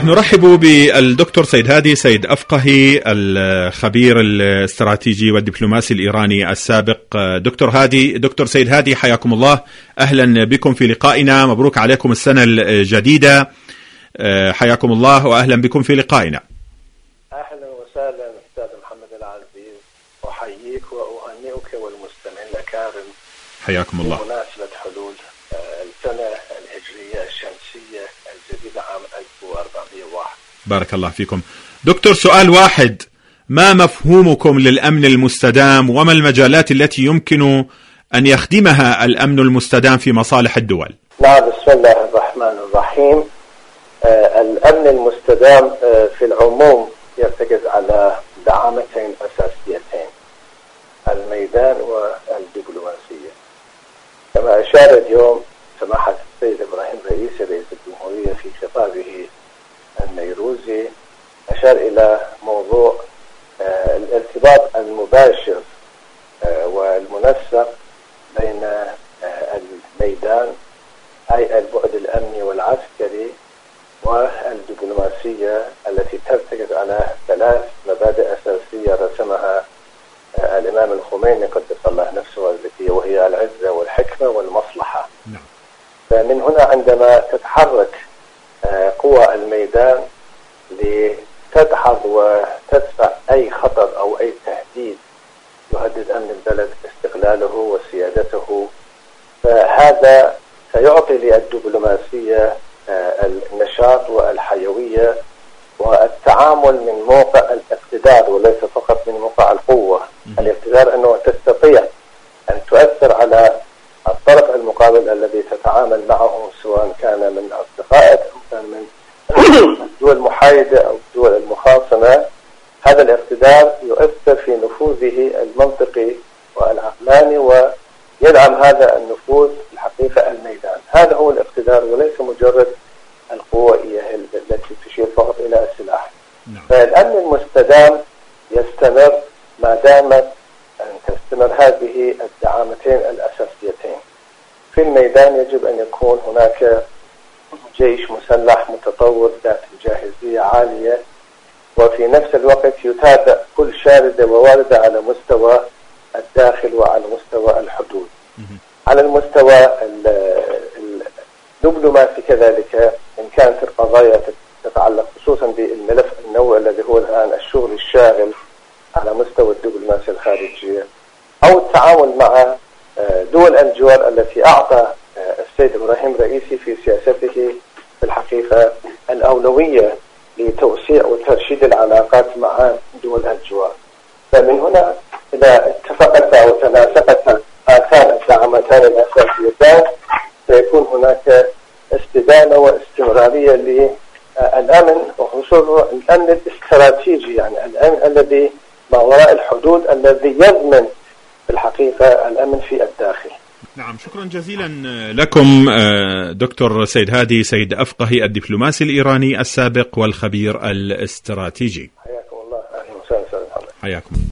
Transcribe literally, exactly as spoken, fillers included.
نرحب بالدكتور سيد هادي سيد أفقهي الخبير الاستراتيجي والدبلوماسي الإيراني السابق. دكتور هادي دكتور سيد هادي حياكم الله، أهلا بكم في لقائنا، مبروك عليكم السنة الجديدة، حياكم الله وأهلا بكم في لقائنا. أهلا وسهلا أستاذ محمد العزيز، أحييك وأهنئك والمستمعين الأكارم حياكم الله بمناسبة حلول السنة الهجرية الشمسية الجديدة عام ألف وأربعمائة وواحد. بارك الله فيكم. دكتور، سؤال واحد، ما مفهومكم للأمن المستدام وما المجالات التي يمكن أن يخدمها الأمن المستدام في مصالح الدول؟ نعم، بسم الله الرحمن الرحيم. آه الأمن المستدام آه في العموم يرتكز على دعامتين أساسيتين، الميدان والدبلوماسية. كما أشار اليوم سماحة السيد إبراهيم رئيسي رئيس الجمهورية في خطابه النيروزي، أشار إلى موضوع آه الارتباط المباشر آه والمنسق بين آه الميدان أي البعد الأمني والعسكري والدبلوماسية التي ترتكز على ثلاث مبادئ أساسية رسمها آه الإمام الخميني قدس الله نفسه التي وهي العزة والحكمة والمصلحة. نعم. فمن هنا عندما تتحرك آه قوى الميدان لتدحض وتدفع أي خطر أو أي تهديد يهدد أمن البلد استقلاله وسيادته، فهذا سيعطي للدبلوماسية النشاط والحيوية والتعامل من موقع الاقتدار وليس فقط من موقع القوة. الاقتدار أنه تستطيع أن تؤثر على الطرف المقابل الذي تتعامل معه، سواء كان من أصدقائك أو كان من الدول المحايدة أو الدول المخاصمة. هذا الاقتدار يؤثر في نفوذه المنطقي والعقلاني ويدعم هذا النفوذ الحقيقة الميدان. هذا هو الاقتدار وليس مجرد القوة التي تشير فقط إلى السلاح. نعم. فالأمن المستدام يستمر ما دامت أن تستمر هذه الدعامتين الأساسيتين. في الميدان يجب أن يكون هناك جيش مسلح متطور ذات جاهزية عالية، وفي نفس الوقت يتابع كل شاردة وواردة على مستوى الداخل وعلى مستوى الحدود. على المستوى الدبلوماسي كذلك، إن كانت القضايا تتعلق خصوصا بالملف النووي الذي هو الآن الشغل الشاغل على مستوى الدبلوماسية الخارجية، أو التعاون مع دول الجوار التي أعطى السيد إبراهيم رئيسي في سياسته في الحقيقة الأولوية لتوسيع وترشيد العلاقات مع دول الجوار. فمن هنا إذا اتفقت أو تناسقت هاتان الدعمتان الأساسيتان سيكون هناك استدامة واستمرارية للأمن، وخصوصا الأمن الاستراتيجي، يعني الأمن الذي ما وراء الحدود الذي يضمن في الحقيقة الأمن في الداخل. نعم، شكرا جزيلا لكم دكتور سيد هادي سيد أفقهي الدبلوماسي الإيراني السابق والخبير الاستراتيجي. حياكم الله. أهلا وسهلا. حياكم.